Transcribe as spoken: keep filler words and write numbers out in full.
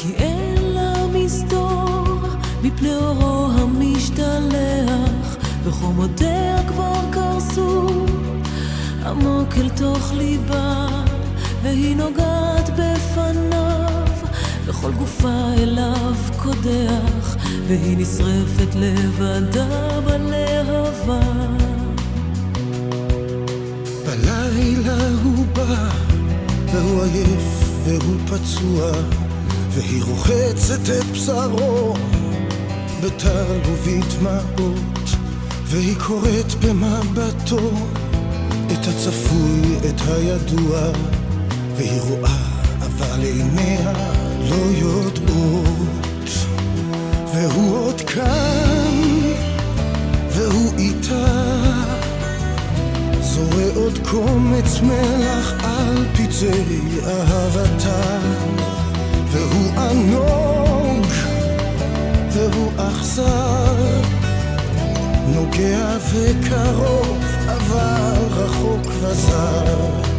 כי אין לה מסתור מפני אורו המשתלח, וחומותיה כבר קרסו עמוק אל תוך ליבה, והיא נוגעת בפניו וכל גופה אליו קודח, והיא נשרפת לבדה בלהבה. בלילה הוא בא והוא עייף והוא פצוע, והיא רוחצת את בשרו בטל ובדמעות, והיא קוראת במבטו את הצפוי, את הידוע, והיא רואה אבל עיניה לא יודעות. והוא עוד כאן והוא איתה, זורע עוד קומץ מלח על פצעי אהבתה, והוא ענוג והוא אכזר, נוגע וקרוב אבל רחוק וזר.